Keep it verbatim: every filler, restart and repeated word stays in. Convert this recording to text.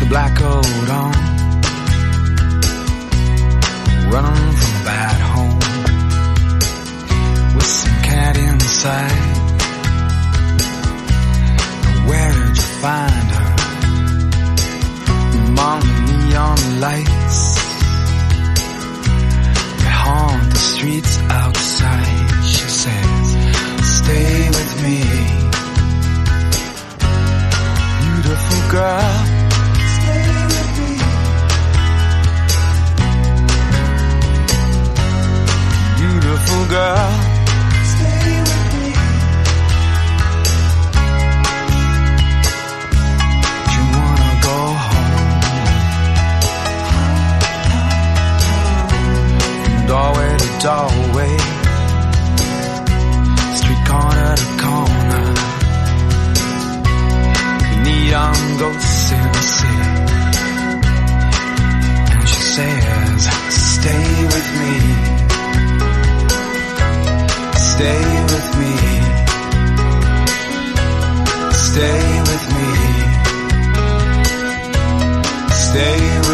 black coat on, running from a bad home, with some cat inside. Where did you find her? Among the neon lights that haunt the streets outside. She says, stay with me, beautiful girl. Stay with me, beautiful girl. Stay with me. You wanna go home, from doorway to doorway, street corner to corner, neon ghosts in the city. And she says, stay with me, stay with me, stay with me, stay with me.